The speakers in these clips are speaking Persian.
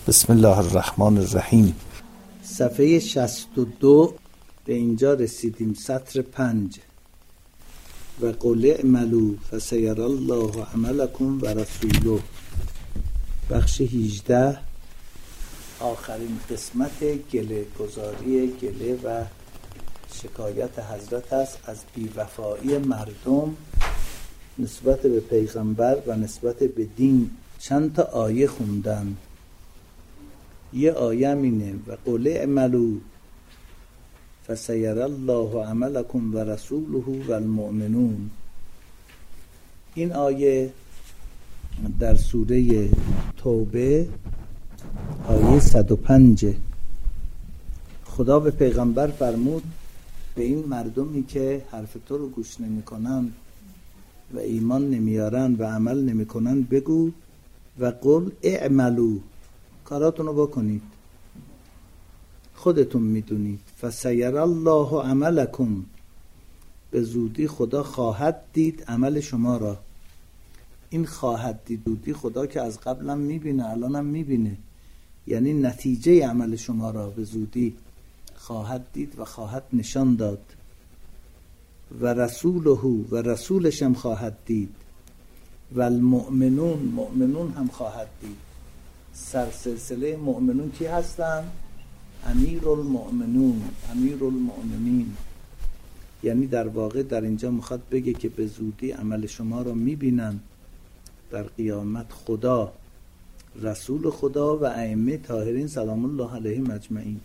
بسم الله الرحمن الرحیم. صفحه 62 به اینجا رسیدیم. سطر 5 و قل اعملوا فسیری الله عملکم و رسوله. بخش 18 آخرین قسمت گله گذاری گله و شکایت حضرت است از بی‌وفایی مردم نسبت به پیغمبر و نسبت به دین. چند تا آیه خوندن. یه آیه اینه و قل اعملوا فسیری الله عملکم و رسوله و المؤمنون. این آیه در سوره توبه آیه 105 خدا به پیغمبر فرمود به این مردمی که حرف تو رو گوش نمی کنن و ایمان نمیارن و عمل نمی کنن بگو و قل اعملوا، کاراتونو بکنید، خودتون میدونید. فسیری الله عملکم، به زودی خدا خواهد دید عمل شما را. این خواهد دید زودی خدا که از قبلم میبینه، الانم میبینه، یعنی نتیجه عمل شما را به زودی خواهد دید و خواهد نشان داد. و رسوله، و رسولش هم خواهد دید. و المؤمنون، مؤمنون هم خواهد دید. سرسلسله مؤمنون کی هستن؟ امیر المؤمنون، امیر المؤمنین. یعنی در واقع در اینجا میخواد بگه که به زودی عمل شما را میبینن در قیامت خدا، رسول خدا و ائمه طاهرین سلام الله علیهم اجمعین.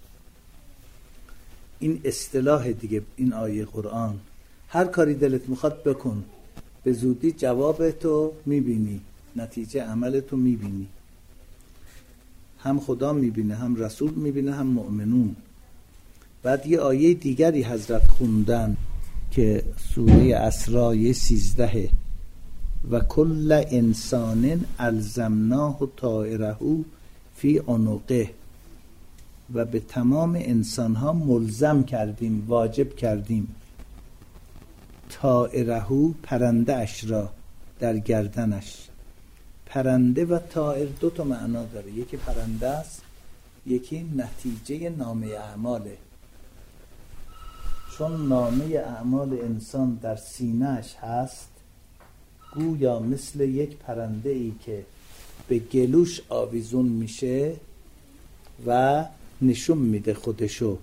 این اصطلاح دیگه این آیه قرآن. هر کاری دلت میخواد بکن، به زودی جواب تو میبینی، نتیجه عمل تو میبینی. هم خدا میبینه، هم رسول میبینه، هم مؤمنون. بعد یه آیه دیگری حضرت خوندن که سوره اسراء 13 و کل انسان الزمناه طائره فی عنقه، و به تمام انسانها ملزم کردیم، واجب کردیم، طائره، پرنده اش را، در گردنش. پرنده و طائر دو تا معنا داره. یکی پرنده است، یکی نتیجه نامه اعماله. چون نامه اعمال انسان در سینه‌اش هست، گویا مثل یک پرنده ای که به گلوش آویزون میشه و نشون میده خودشو.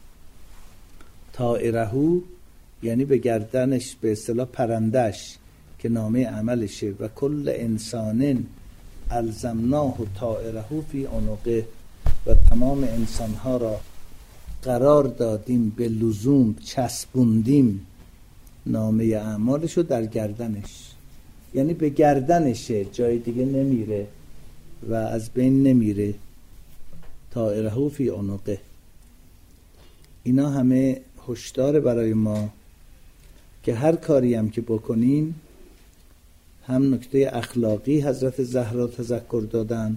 طائره یعنی به گردنش، به اصطلاح پرندهش که نامه عملشه. و کل انسان الزمناه طائره فی عنقه، و تمام انسانها را قرار دادیم، به لزوم چسبوندیم نامه اعمالشو در گردنش. یعنی به گردنشه، جای دیگه نمیره و از بین نمیره. طائره فی عنقه. اینا همه هشدار برای ما که هر کاری هم که بکنیم، هم نکته اخلاقی حضرت زهرا تذکر دادن،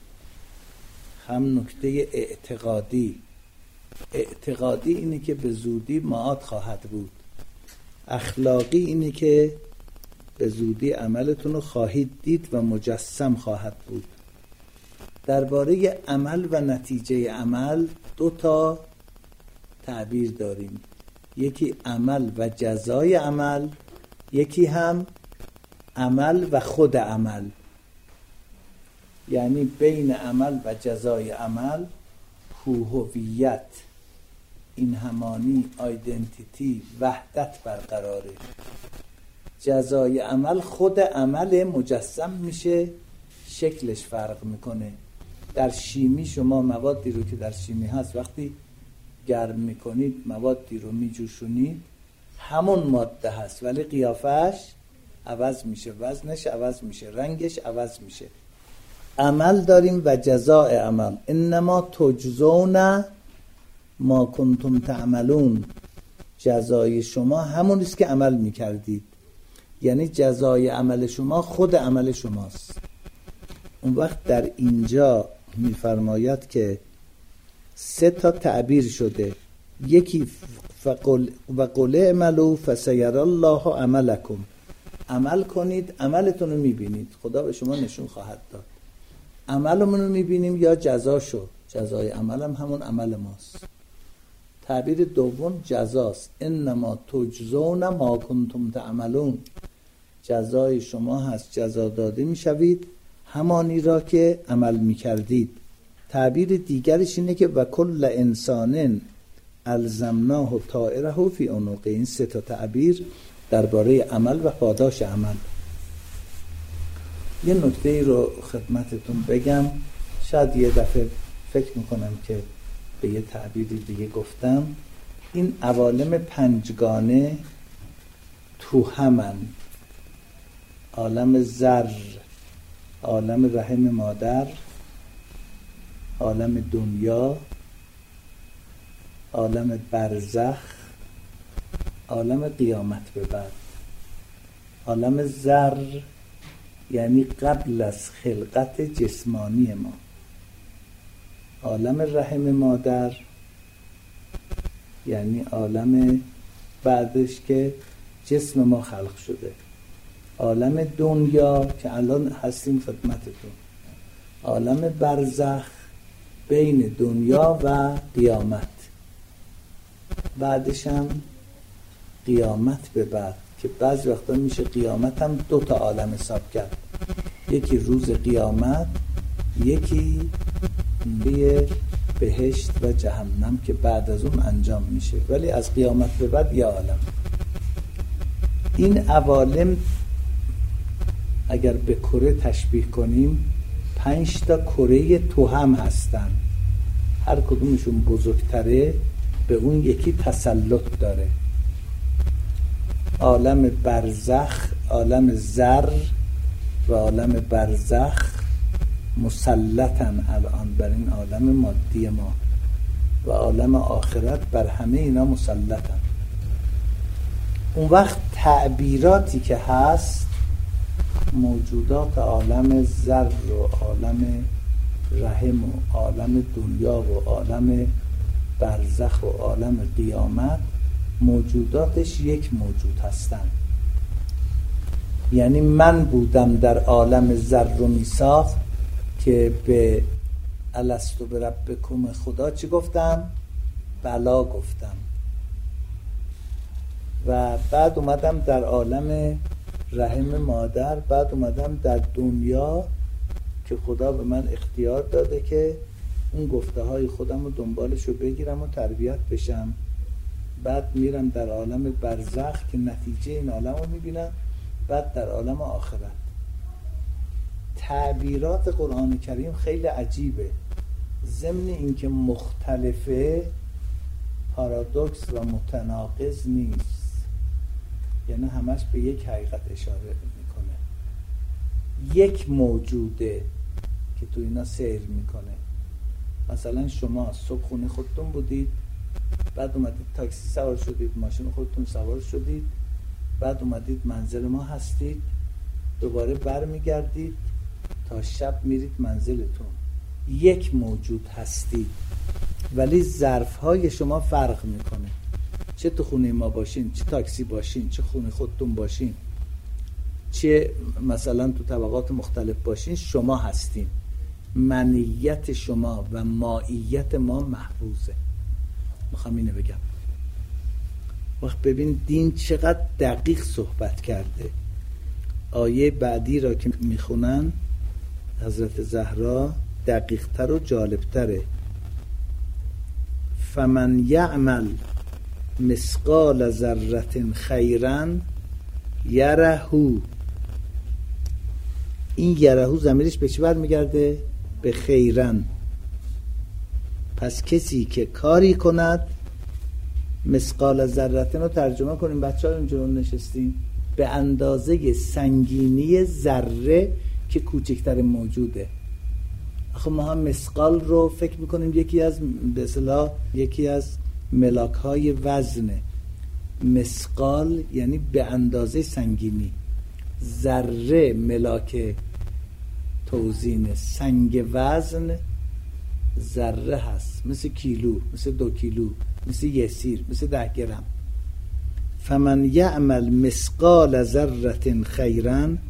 هم نکته اعتقادی. اعتقادی اینه که به زودی معاد خواهد بود. اخلاقی اینه که به زودی عملتون رو خواهید دید و مجسم خواهد بود. درباره عمل و نتیجه عمل دو تا تعبیر داریم. یکی عمل و جزای عمل، یکی هم عمل و خود عمل. یعنی بین عمل و جزای عمل هویت، این همانی، آیدنتیتی، وحدت برقراره. جزای عمل خود عمل مجسم میشه، شکلش فرق میکنه. در شیمی شما موادی رو که در شیمی هست وقتی گرم میکنید، موادی رو میجوشونید، همون ماده هست ولی قیافش عوض میشه، وزنش عوض میشه، رنگش عوض میشه. عمل داریم و جزاء عمل. انما تجزون ما کنتم تعملون. جزای شما همون است که عمل میکردید. یعنی جزای عمل شما خود عمل شماست. اون وقت در اینجا میفرماید که سه تا تعبیر شده. یکی و قل اعملوا فسیری الله عملکم، عمل کنید، عملتون رو میبینید، خدا به شما نشون خواهد داد. عملمون رو میبینیم یا جزاشو. جزای عملم همون عمل ماست. تعبیر دوم جزاست. انما تجزون ما کنتم تعملون. جزای شما هست، جزا داده میشوید همانی را که عمل میکردید. تعبیر دیگرش اینه که و کل انسان الزمناه طائره فی عنقه. این سه تا تعبیر درباره عمل و پاداش عمل. یه نکته ای رو خدمتتون بگم، شاید یه دفعه فکر میکنم که به یه تعبیری دیگه گفتم. این عوالم پنجگانه تو همن: عالم ذر، عالم رحم مادر، عالم دنیا، عالم برزخ، عالم قیامت به بعد. عالم ذر یعنی قبل از خلقت جسمانی ما. عالم رحم مادر یعنی عالم بعدش که جسم ما خلق شده. عالم دنیا که الان هستیم خدمتتون. عالم برزخ بین دنیا و قیامت. بعدش هم قیامت به بعد که بعض وقتا میشه قیامت هم 2 تا عالم حساب کرد. یکی روز قیامت، یکی به بهشت و جهنم که بعد از اون انجام میشه، ولی از قیامت به بعد یه عالم. این عوالم اگر به کره تشبیه کنیم 5 تا کره توأم هستن. هر کدومشون بزرگتره به اون یکی تسلط داره. عالم برزخ، عالم ذر و عالم برزخ مسلطن الان بر این عالم مادی ما و عالم آخرت بر همه اینا مسلطن. اون وقت تعبیراتی که هست، موجودات عالم ذر و عالم رحم و عالم دنیا و عالم برزخ و عالم قیامت، موجوداتش یک موجود هستن. یعنی من بودم در عالم ذر و میثاق که به الستو بربکم خدا چی گفتم؟ بلا گفتم. و بعد اومدم در عالم رحم مادر، بعد اومدم در دنیا که خدا به من اختیار داده که اون گفته های خودم رو دنبالش رو بگیرم و تربیت بشم. بعد میرم در عالم برزخ که نتیجه این عالم رو میبینم. بعد در عالم آخرت. تعبیرات قرآن کریم خیلی عجیبه. ضمن اینکه مختلفه، پارادوکس و متناقض نیست. یعنی همش به یک حقیقت اشاره میکنه. یک موجوده که تو اینا سیر میکنه. مثلا شما صبح خونه خودتون بودید، بعد اومدید تاکسی سوار شدید، ماشین خودتون سوار شدید، بعد اومدید منزل ما هستید، دوباره بر میگردید تا شب میرید منزلتون. یک موجود هستید، ولی ظرفهای شما فرق میکنه. چه تو خونه ما باشین، چه تاکسی باشین، چه خونه خودتون باشین، چه مثلا تو طبقات مختلف باشین، شما هستین. منیت شما و مائیت ما محفوظه. میخوام اینو بگم. وقت ببین دین چقدر دقیق صحبت کرده. آیه بعدی را که میخونن حضرت زهرا دقیقتر و جالبتره. فمن یعمل مثقال ذره خیرا یره. این یره ضمیرش به چی برمیگرده؟ به خیرن. پس کسی که کاری کند، مثقال ذره رو ترجمه کنیم بچه‌ها اینجا نشستیم، به اندازه سنگینی ذره که کوچکتر موجوده. آخه ما هم مثقال رو فکر میکنیم یکی از به اصطلاح یکی از ملاک‌های وزنه. مثقال یعنی به اندازه سنگینی. ذره ملاک توزین، سنگ وزن ذره هست، مثل کیلو، مثل 2 کیلو، مثل 1 سیر، مثل 10 گرم. فمن یعمل مثقال ذره خیرا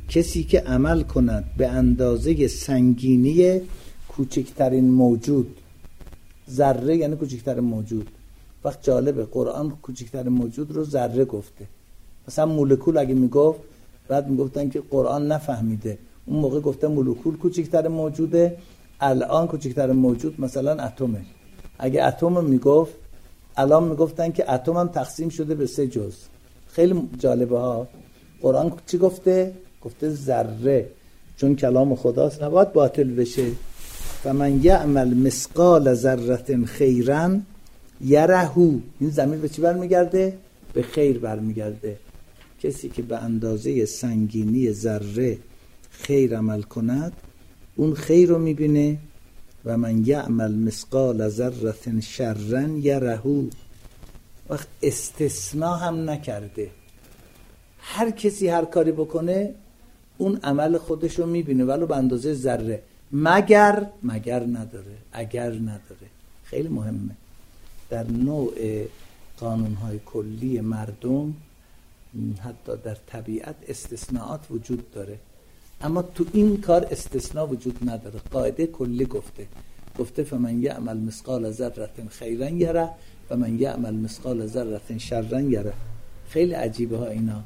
کسی که عمل کند به اندازه سنگینی کوچکترین موجود. ذره یعنی کوچکترین موجود. وقت جالبه قرآن کوچکترین موجود رو ذره گفته. مثلا مولکول اگه میگفت بعد میگفتن که قرآن نفهمیده، اون موقع گفته مولکول کوچکترین موجوده، الان کوچکترین موجود مثلا اتمه. اگه اتم میگفت الان میگفتن که اتم هم تقسیم شده به 3 جزء. خیلی جالبه ها. قرآن چی گفته؟ گفته ذره، چون کلام خداست نباید باطل بشه. فمن یعمل مثقال ذره خیرا یره. این ضمیر به چی برمیگرده؟ به خیر برمیگرده. کسی که به اندازه سنگینی ذره خیر عمل کند اون خیر رو میبینه. و من یعمل مثقال ذره شرا یره. وقت استثناء هم نکرده، هر کسی هر کاری بکنه اون عمل خودش رو میبینه ولو به اندازه ذره، مگر نداره، اگر نداره. خیلی مهمه. در نوع قانونهای کلی مردم حتی در طبیعت استثناءات وجود داره، اما تو این کار استثناء وجود نداره. قاعده کلی گفته فمن یعمل مثقال ذره خیرا یره و من یعمل مثقال ذره شرا یره. خیلی عجیبه ها اینا.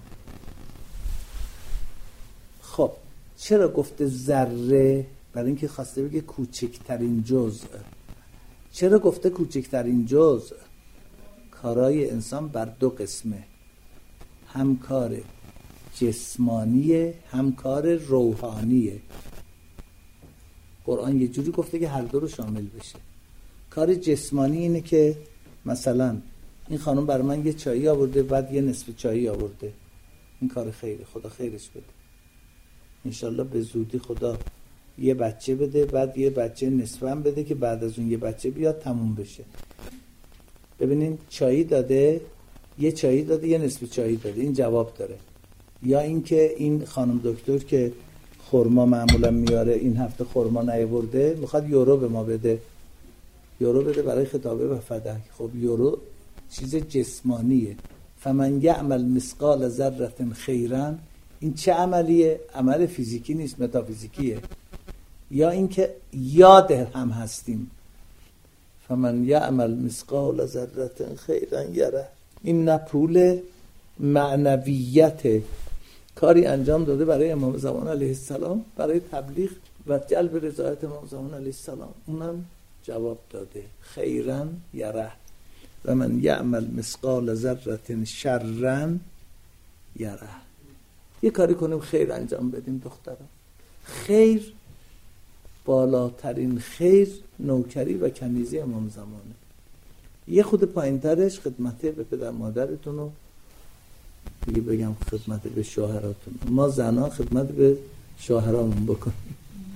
خب چرا گفته ذره؟ برای اینکه خواسته بگه کوچکترین جزء. چرا گفته کوچکترین جزء؟ کارای انسان بر 2 قسمه، هم کار جسمانیه هم کار روحانیه. قرآن یه جوری گفته که هر دو رو شامل بشه. کار جسمانی اینه که مثلا این خانم برای من یه چایی آورده، بعد یه نصف چایی آورده، این کار خیره، خدا خیرش بده. انشالله به زودی خدا یه بچه بده، بعد یه بچه نصف هم بده که بعد از اون یه بچه بیاد تموم بشه. ببینین چایی داده، یه چایی داده یه نصف چایی داده، این جواب داره. یا اینکه این خانم دکتر که خرما معمولا میاره این هفته خرما نیاورده، میخواد یورو به ما بده، یورو بده برای خطابه و فدک. خب یورو چیز جسمانیه. فمن یعمل مثقال ذره خیرا، این چه عملیه؟ عمل فیزیکی نیست، متافیزیکیه. یا اینکه یاد هم هستیم، فمن یعمل مثقال ذره خیرا یره. این نه پول، معنویت. کاری انجام داده برای امام زمان علیه السلام، برای تبلیغ و جلب رضایت امام زمان علیه السلام، اونم جواب داده. خیرا یره و من یعمل مثقال ذره شرا یره. یه کاری کنیم خیر انجام بدیم دختران. خیر، بالاترین خیر نوکری و کنیزی امام زمانه. یه خود پایین‌ترش خدمت به پدر مادرتون و دیگه بگم خدمت به شوهراتون. ما زنا خدمت به شوهرامون بکنیم،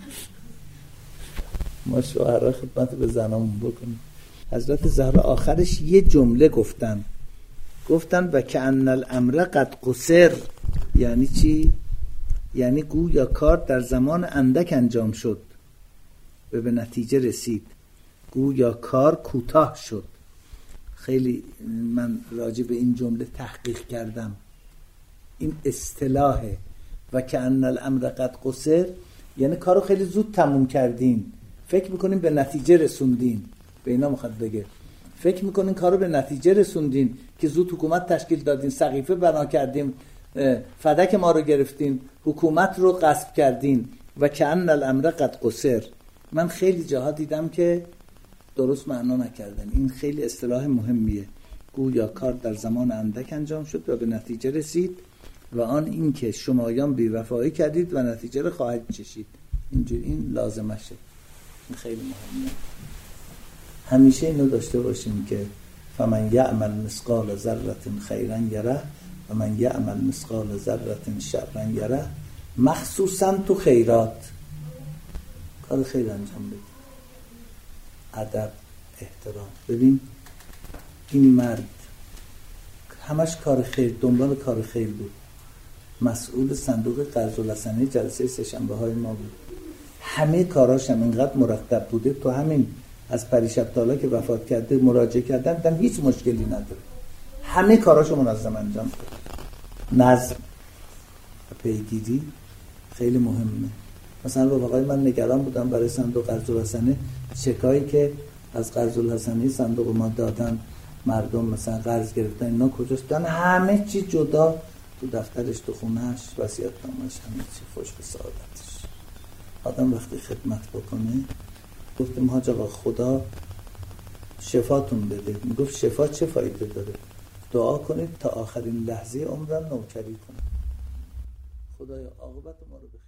ما شوهرها خدمت به زنامون بکنیم. حضرت زهرا آخرش یه جمله گفتن و کأن الامر قد قصر. یعنی چی؟ یعنی گویا کار در زمان اندک انجام شد و به نتیجه رسید. گویا کار کوتاه شد. خیلی من راجع به این جمله تحقیق کردم. این اصطلاحه و کأن الامر قد قصر، یعنی کارو خیلی زود تموم کردین، فکر میکنین به نتیجه رسوندین. به اینا میخواد بگه فکر میکنین کارو به نتیجه رسوندین که زود حکومت تشکیل دادین، سقیفه بنا کردین، فدک ما رو گرفتین، حکومت رو غصب کردین. و کأن الامر قد قصر. من خیلی جاها دیدم که درست معنا نکردن. این خیلی اصطلاح مهمیه. گویا کار در زمان اندک انجام شد و به نتیجه رسید و آن این که شمایان بی‌وفایی کردید و نتیجه رو خواهید چشید. اینجوری این لازمشه. این خیلی مهمه. همیشه اینو داشته باشیم که فمن یعمل مثقال ذره خیرا یره و من یعمل مثقال ذره شرا یره. مخصوصا تو خیرات کار خیر انجام بدید. ادب، احترام. ببین این مرد همش کار خیر، دنبال کار خیر بود. مسئول صندوق قرض الحسنه جلسه سه‌شنبه های ما بود. همه کاراش هم اینقدر مرتب بوده. تو همین از پریشب تا حالا که وفات کرده مراجعه کردن، هیچ مشکلی نداره. همه کاراشو منظم انجام داد. نظم و پیگیری خیلی مهمه. مثلا رفقای من نگران بودن برای صندوق قرض الحسنی، چکایی که از قرض الحسنی صندوق ما دادن مردم مثلا قرض گرفتن اینا کجاست؟ دادن همه چی جدا، تو دفترش، تو خونهش، وصیت‌نامه‌اش، همه چی خوش به سعادتش. آدم وقتی خدمت بکنه، گفتیم حاج آقا خدا شفاتون بده. میگفت شفا چه فایده داره؟ دعا کنید تا آخرین لحظه عمرم نوکری کنم. خدایا عاقبت ما رو